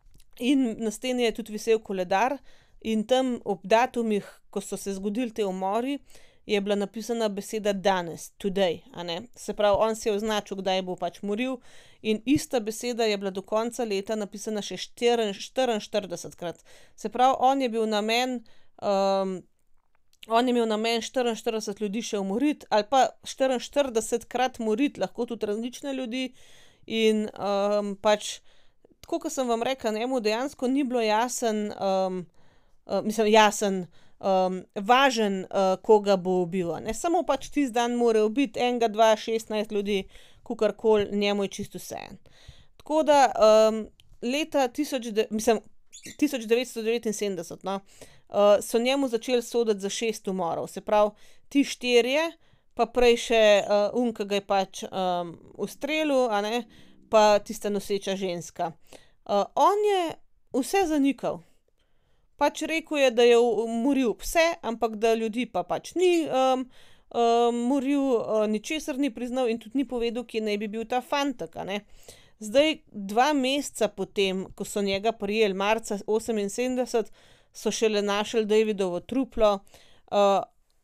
in na steni je tudi visel koledar in tam ob datumih, ko so se zgodili te umori, je bila napisana beseda danes, today, a ne. Se pravi, on si je označil, kdaj bo pač moril in ista beseda je bila do konca leta napisana še štiriinštiridesetkrat. Se pravi, on je bil namen um, On je imel namen štiriinštirideset ljudi še umoriti ali pa štiriinštiridesetkrat moriti, lahko tudi različne ljudi in um, pač, tako kot sem vam rekla, njemu dejansko ni bilo jasen, um, uh, mislim jasen, um, važen, uh, koga bo ubil, ne, samo pač tisti dan mora ubiti enega, dva, šestnajst ljudi, kakorkoli, njemu je čisto vseeno. Tako da um, leta tisoč, mislim, tisoč devetsto devetinsedemdeset, no, Uh, so njemu začeli soditi za šest umorov, se pravi, ti štirje, pa prej še uh, un, ki ga je pač um, ustrelil, a ne, pa tista noseča ženska. Uh, on je vse zanikal. Pač rekel je, da je umoril pse, ampak da ljudi pa pač ni um, um, moril, uh, ničesar ni priznal in tudi ni povedal, kje naj bi bil ta fantek, a ne. Zdaj, dva meseca potem, ko so njega prijeli, marca oseminsedemdeset, so šele našli Davidovo truplo. Uh,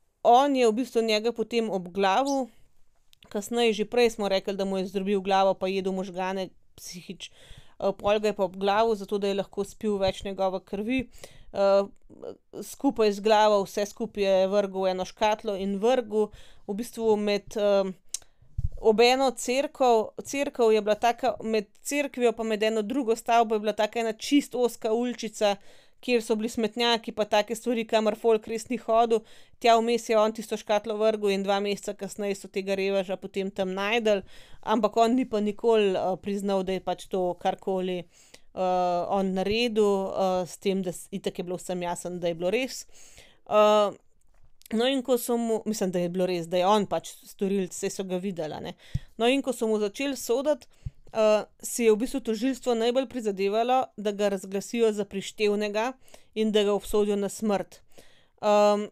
on je v bistvu njega potem obglavil, kasneje že prej smo rekli, da mu je zdrobil glavo pa jedel možgane, psihič, uh, pol ga je pa obglavil, zato da je lahko spil več njegove krvi. Uh, skupaj z glavo vse skupaj je vrgel v eno škatlo in vrgel v bistvu med uh, obeno cerkev. Cerkev je bila taka, med cerkvijo pa med eno drugo stavbo je bila taka ena čist ozka uličica, kjer so bili smetnjaki pa take stvari, kamor folk res ni hodil. Tja vmes je on tisto škatlo vrgel in dva meseca kasneje so tega reveža potem tam našli, ampak on ni pa nikoli uh, priznal, da je pač to karkoli Uh, on naredil, uh, s tem, da itak je bilo vsem jasno, da je bilo res. Uh, no in ko so mu, mislim, da je bilo res, da je on pač storilec, saj so ga videli, ne. No in ko so mu začeli soditi, uh, si je v bistvu tožilstvo najbolj prizadevalo, da ga razglasijo za prištevnega in da ga obsodijo na smrt. Um,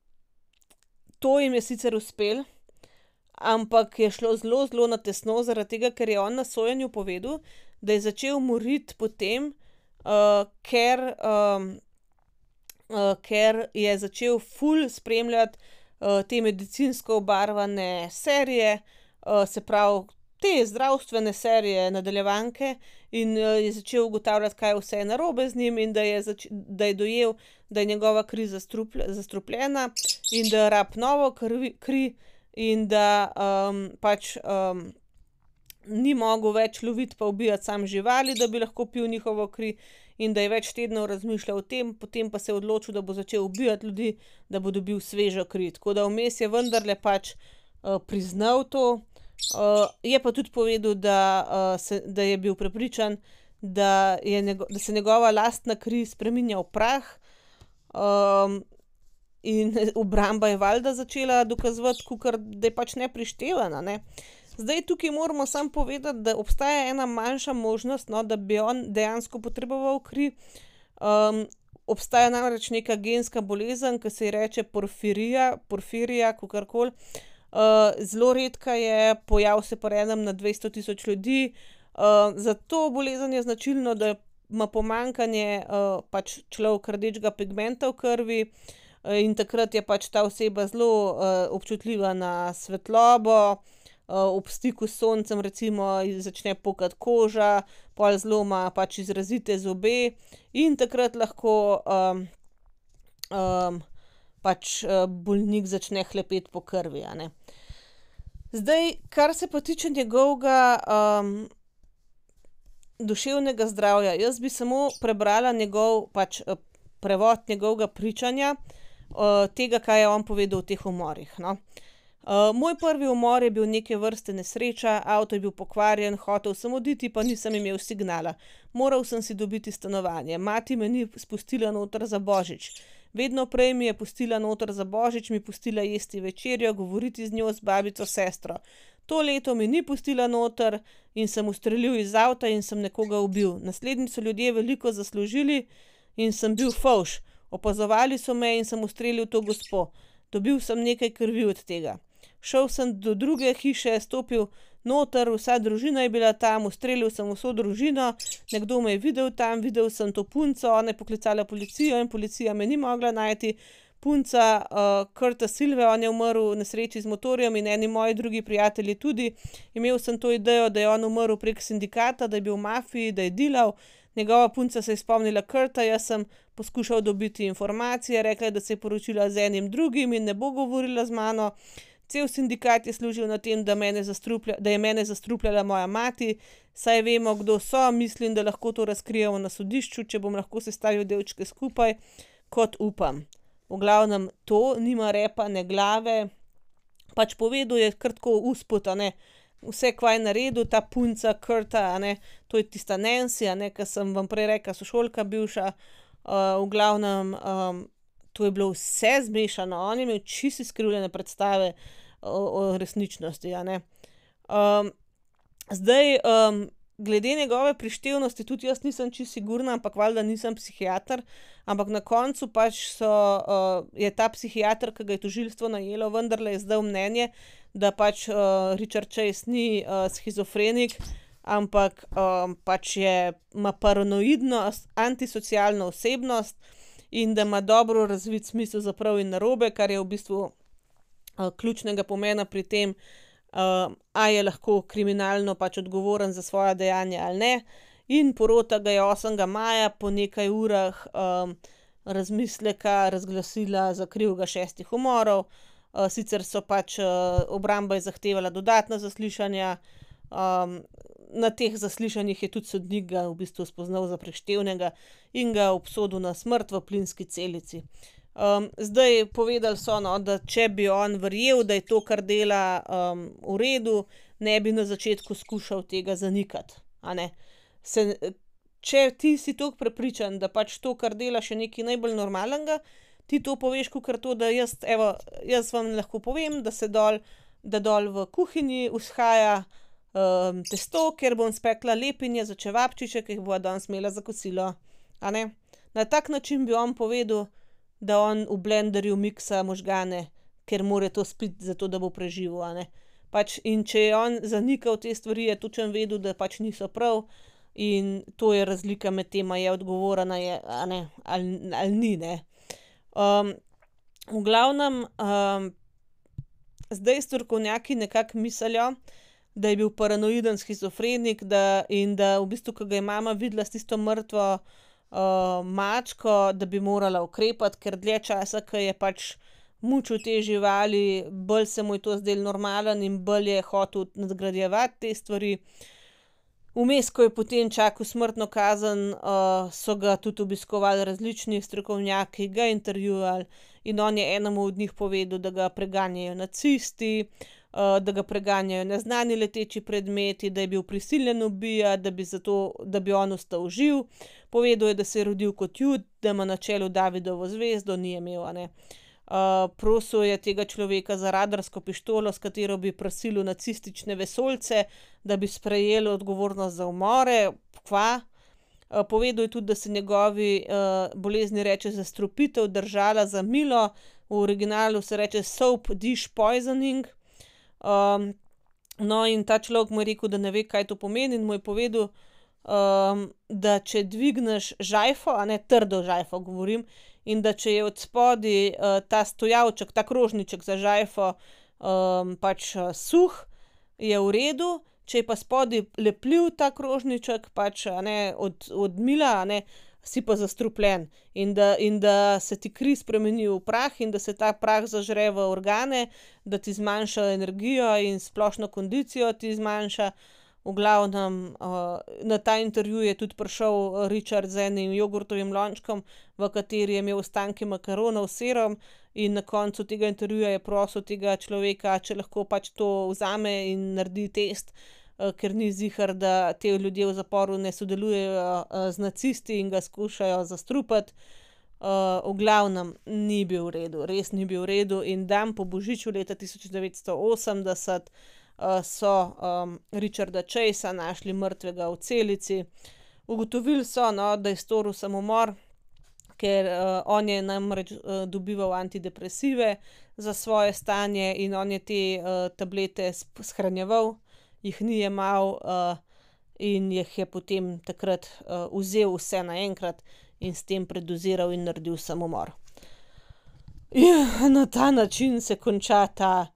to jim je sicer uspelo, ampak je šlo zelo, zelo na tesno, zaradi tega, ker je on na sojenju povedal, da je začel moriti potem, uh, ker, um, uh, ker je začel ful spremljati uh, te medicinsko obarvane serije, uh, se pravi te zdravstvene serije, nadaljevanke, in uh, je začel ugotavljati, kaj vse je narobe z njim in da je, zač- da je dojel, da je njegova kri zastruple- zastrupljena in da rab novo krvi, kri in da um, pač um, ni mogel več loviti pa ubijati sam živali, da bi lahko pil njihovo kri in da je več tednov razmišljal o tem, potem pa se je odločil, da bo začel ubijati ljudi, da bo dobil svežo kri. Tako da vmes je vendarle pač uh, priznal to. Uh, je pa tudi povedal, da, uh, se, da je bil prepričan, da, je njego, da se njegova lastna kri spreminja v prah. Um, in obramba je valjda začela dokazovati, kakor, da je pač neprištevana, ne. Zdaj tukaj moramo samo povedati, da obstaja ena manjša možnost, no, da bi on dejansko potreboval kri. Um, obstaja namreč neka genska bolezen, ki se ji reče porfirija, porfirija, kakorkoli. Uh, zelo redka je, pojav se pri enem na dvesto tisoč ljudi. Uh, za to bolezen je značilno, da ima pomanjkanje uh, pač človek rdečega pigmenta v krvi, uh, in takrat je pač ta oseba zelo uh, občutljiva na svetlobo. Uh, ob stiku s soncem recimo začne pokati koža, pol zelo ima pač izrazite zobe in takrat lahko um, um, pač uh, bolnik začne hlepeti po krvi, a ne. Zdaj, kar se pa tiče njegovega um, duševnega zdravja, jaz bi samo prebrala njegov pač uh, prevod njegovega pričanja, uh, tega, kaj je on povedal o teh umorih, no. Uh, moj prvi umor je bil neke vrste nesreča, avto je bil pokvarjen, hotel sem oditi, pa nisem imel signala. Moral sem si dobiti stanovanje. Mati me ni spustila noter za božič. Vedno prej mi je pustila noter za božič, mi pustila jesti večerjo, govoriti z njo, z babico, sestro. To leto mi ni pustila noter in sem ustrelil iz avta in sem nekoga ubil. Naslednji so ljudje veliko zaslužili in sem bil fovš. Opazovali so me in sem ustrelil to gospo. Dobil sem nekaj krvi od tega. Šel sem do druge hiše, stopil noter, vsa družina je bila tam, ustrelil sem vso družino, nekdo me je videl tam, videl sem to punco, ona je poklicala policijo in policija me ni mogla najti. Punca uh, Kurta Silve, on je umrl v nesreči z motorjem in eni moji drugi prijatelji tudi. Imel sem to idejo, da je on umrl prek sindikata, da je bil v mafiji, da je dilal. Njegova punca se je spomnila Kurta, jaz sem poskušal dobiti informacije, rekla je, da se je poročila z enim drugim in ne bo govorila z mano. Cel sindikat je služil na tem, da, mene da je mene zastrupljala moja mati, saj vemo, kdo so, mislim, da lahko to razkrijemo na sodišču, če bom lahko sestavil delčke skupaj, kot upam. V glavnem, to nima repa, ne glave, pač povedal je kar tako usput, a ne, vse kvaj naredil, ta punca Kurta, a ne, to je tista Nancy, a ne, ki sem vam prej rekla, sošolka bivša, uh, v glavnem, um, to je bilo vse zmešano, on je imel čisto izkrivljene predstave o, o resničnosti, a ne. Um, zdaj, um, glede njegove prištevnosti, tudi jaz nisem čisto sigurna, ampak valjda nisem psihiater, ampak na koncu pač so, uh, je ta psihiater, ki ga je tožilstvo najelo, vendarle je zdaj mnenje, da pač uh, Richard Chase ni uh, shizofrenik, ampak um, pač je, ima paranoidno, antisocialno osebnost in da ima dobro razvit smisel za prav in narobe, kar je v bistvu uh, ključnega pomena pri tem, Uh, a je lahko kriminalno pač odgovoren za svoja dejanja ali ne. in porota ga je osmega maja po nekaj urah um, razmisleka razglasila za krivega šestih umorov. Uh, sicer so pač uh, obramba je zahtevala dodatna zaslišanja. Um, na teh zaslišanjih je tudi sodnik ga v bistvu spoznal za prištevnega in ga obsodil na smrt v plinski celici. Um, zdaj povedali so, no, da če bi on verjel, da je to, kar dela, um, v redu, ne bi na začetku skušal tega zanikati, a ne. Se, če ti si toliko prepričan, da pač to, kar dela, še nekaj najbolj normalnega, ti to poveš kakor to, da jaz, evo, jaz vam lahko povem, da se dol, da dol v kuhinji vzhaja um, testo, kjer bom spekla lepinje za čevapčiče, ki jih bova danes imela za kosilo, a ne. Na tak način bi on povedal, da on v blenderju miksa možgane, ker more to spiti, zato da bo preživel, a ne. Pač in če je on zanikal te stvari, je točno vedel, da pač niso prav, in to je razlika med tem, a je odgovoren, a je, a ne, ali, ali ni, ne. Um, v glavnem, um, zdaj strokovnjaki nekako mislijo, da je bil paranoiden shizofrenik, da, in da v bistvu, ko ga je mama videla s tisto mrtvo Uh, mačko, da bi morala ukrepati, ker dlje časa, ko je pač mučil te živali, bolj se mu je to zdelo normalen in bolj je hotel nadgrajevati te stvari. Vmes, ko je potem čakal smrtno kazen, uh, so ga tudi obiskovali različni strokovnjaki, ga intervjuvali in on je enemu od njih povedal, da ga preganjajo nacisti, uh, da ga preganjajo neznani leteči predmeti, da je bil prisiljen ubijati, da bi zato, da bi on ostal živ. Povedal je, da se je rodil kot Jud, da ima na čelu Davidovo zvezdo, ni imel, a ne. Uh, prosil je tega človeka za radarsko pištolo, s katero bi prisilil nacistične vesoljce, da bi sprejeli odgovornost za umore. Kva? Uh, povedal je tudi, da se njegovi uh, bolezni reče zastrupitev, držala za milo, v originalu se reče soap dish poisoning. Um, no, in ta človek mu je rekel, da ne ve, kaj to pomeni, in mu je povedal, um, da če dvigneš žajfo, a ne trdo žajfo govorim, in da če je od spodaj uh, ta stojavček, ta krožniček za žajfo um, pač uh, suh, je v redu, če je pa spodaj lepljiv ta krožniček, pač, a ne, od, od mila, a ne, si pa zastrupljen. In da, in da se ti kri spremeni v prah in da se ta prah zažre v organe, da ti zmanjša energijo in splošno kondicijo ti zmanjša. V glavnem, uh, na ta intervju je tudi prišel Richard z enim jogurtovim lončkom, v kateri je imel ostanke makaronov s sirom, in na koncu tega intervjuja je prosil tega človeka, če lahko pač to vzame in naredi test, uh, ker ni ziher, da te ljudje v zaporu ne sodelujejo uh, z nacisti in ga skušajo zastrupati. Uh, v glavnem, ni bil v redu, res ni bil v redu, in dan po božiču leta tisoč devetsto osemdeset Uh, so um, Richarda Chasea našli mrtvega v celici. Ugotovili so, no, da je storil samomor, ker uh, on je namreč uh, dobival antidepresive za svoje stanje in on je te uh, tablete shranjeval, jih ni jemal uh, in jih je potem takrat uh, vzel vse naenkrat in s tem predoziral in naredil samomor. In na ta način se konča ta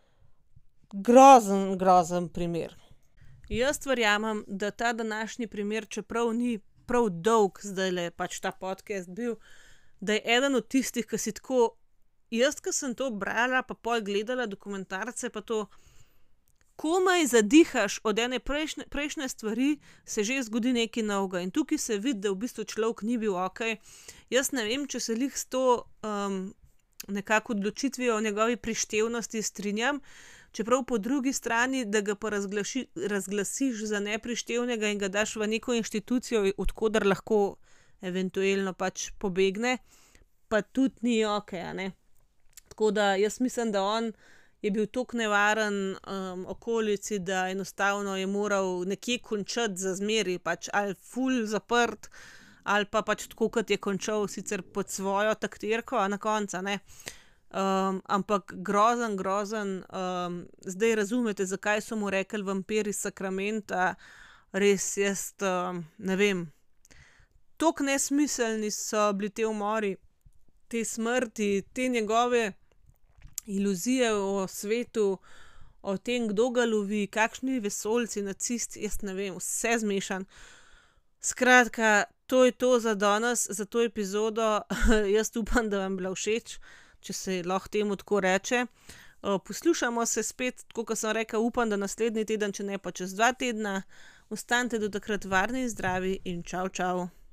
grozen, grozen primer. Jaz verjamem, da ta današnji primer, čeprav ni prav dolg zdajle pač ta podcast bil, da je eden od tistih, ki si tako, jaz, ki sem to brala, pa pol gledala dokumentarce, pa to komaj zadihaš od ene prejšnje, prejšnje stvari, se že zgodi nekaj novega. In tukaj se vidi, da v bistvu človek ni bil okej. Jaz ne vem, če se lih s to um, nekako odločitvijo o njegovi prištevnosti strinjam, čeprav po drugi strani, da ga pa razglaši, razglasiš za neprištevnega in ga daš v neko inštitucijo, odkudar lahko eventuelno pač pobegne, pa tudi ni okej, a ne. Tako da jaz mislim, da on je bil toliko nevaren um, okolici, da enostavno je moral nekje končati za zmeri, pač ali ful zaprt, ali pa pač tako, kot je končal, sicer pod svojo taktirko, a na konca, ne. Um, ampak grozen, grozen, um, zdaj razumete, zakaj so mu rekli vampir iz Sakramenta, res jaz, um, ne vem, toliko nesmiselni so bili te umori, te smrti, te njegove iluzije o svetu, o tem, kdo ga lovi, kakšni vesoljci, nacisti, jaz ne vem, vse zmešan. Skratka, to je to za danes, za to epizodo. Jaz upam, da vam je bila všeč, če se lahko temu tako reče. Poslušamo se spet, tako kot sem rekla, upam, da naslednji teden, če ne pa čez dva tedna. Ostanite do takrat varni in zdravi in čau, čau.